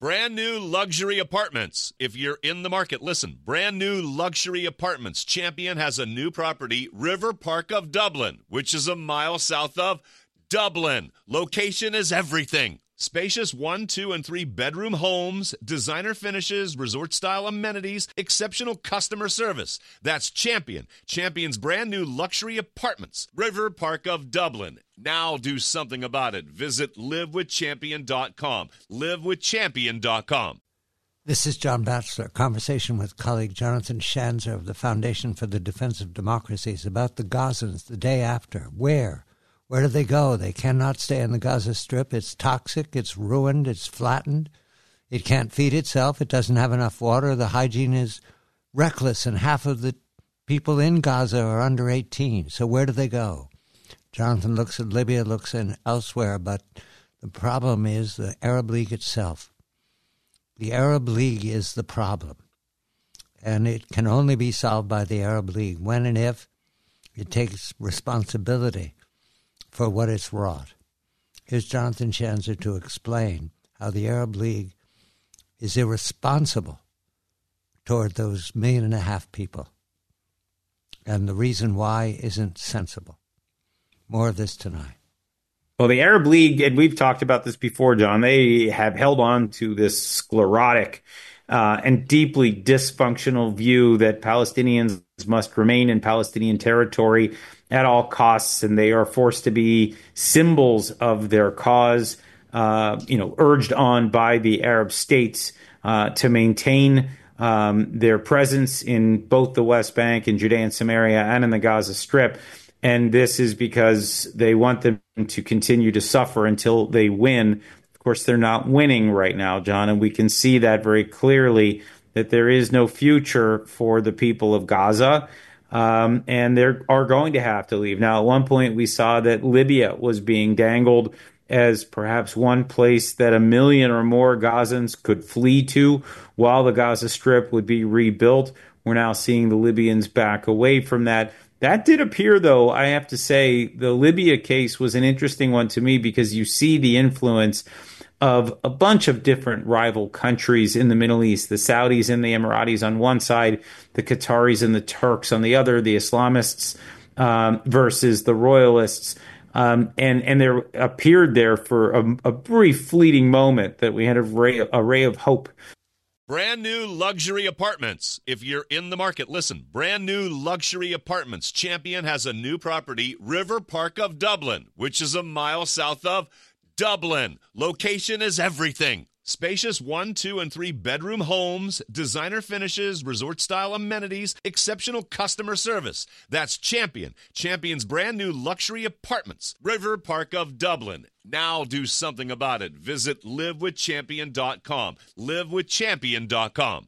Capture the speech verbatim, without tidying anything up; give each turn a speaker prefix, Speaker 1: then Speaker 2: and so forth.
Speaker 1: Brand new luxury apartments. If you're in the market, listen. Brand new luxury apartments. Champion has a new property, River Park of Dublin, which is a mile south of Dublin. Location is everything. Spacious one, two, and three bedroom homes, designer finishes, resort-style amenities, exceptional customer service. That's Champion. Champion's brand new luxury apartments, River Park of Dublin. Now do something about it. Visit live with champion dot com. live with champion dot com.
Speaker 2: This is John Batchelor, conversation with colleague Jonathan Schanzer of the Foundation for the Defense of Democracies about the Gazans the day after. Where? Where do they go? They cannot stay in the Gaza Strip. It's toxic. It's ruined. It's flattened. It can't feed itself. It doesn't have enough water. The hygiene is reckless, and half of the people in Gaza are under eighteen. So where do they go? Jonathan looks at Libya, looks in elsewhere, but the problem is the Arab League itself. The Arab League is the problem, and it can only be solved by the Arab League when and if it takes responsibility for what it's wrought. Here's Jonathan Schanzer to explain how the Arab League is irresponsible toward those million and a half people, and the reason why isn't sensible. More of this tonight.
Speaker 3: Well, the Arab League, and we've talked about this before, John, they have held on to this sclerotic uh, and deeply dysfunctional view that Palestinians must remain in Palestinian territory at all costs, and they are forced to be symbols of their cause, uh, you know, urged on by the Arab states uh, to maintain um, their presence in both the West Bank and Judea and Samaria and in the Gaza Strip. And this is because they want them to continue to suffer until they win. Of course, they're not winning right now, John, and we can see that very clearly, that there is no future for the people of Gaza. Um, and they are going to have to leave. Now, at one point, we saw that Libya was being dangled as perhaps one place that a million or more Gazans could flee to while the Gaza Strip would be rebuilt. We're now seeing the Libyans back away from that. That did appear, though, I have to say, the Libya case was an interesting one to me because you see the influence of a bunch of different rival countries in the Middle East, the Saudis and the Emiratis on one side, the Qataris and the Turks on the other, the Islamists um, versus the royalists. Um, and, and there appeared there for a, a brief fleeting moment that we had a ray, a ray of hope.
Speaker 1: Brand new luxury apartments. If you're in the market, listen. Brand new luxury apartments. Champion has a new property, River Park of Dublin, which is a mile south of Dublin. Location is everything. Spacious one, two, and three bedroom homes, designer finishes, resort-style amenities, exceptional customer service. That's Champion. Champion's brand new luxury apartments, River Park of Dublin. Now do something about it. Visit live with champion dot com. live with champion dot com.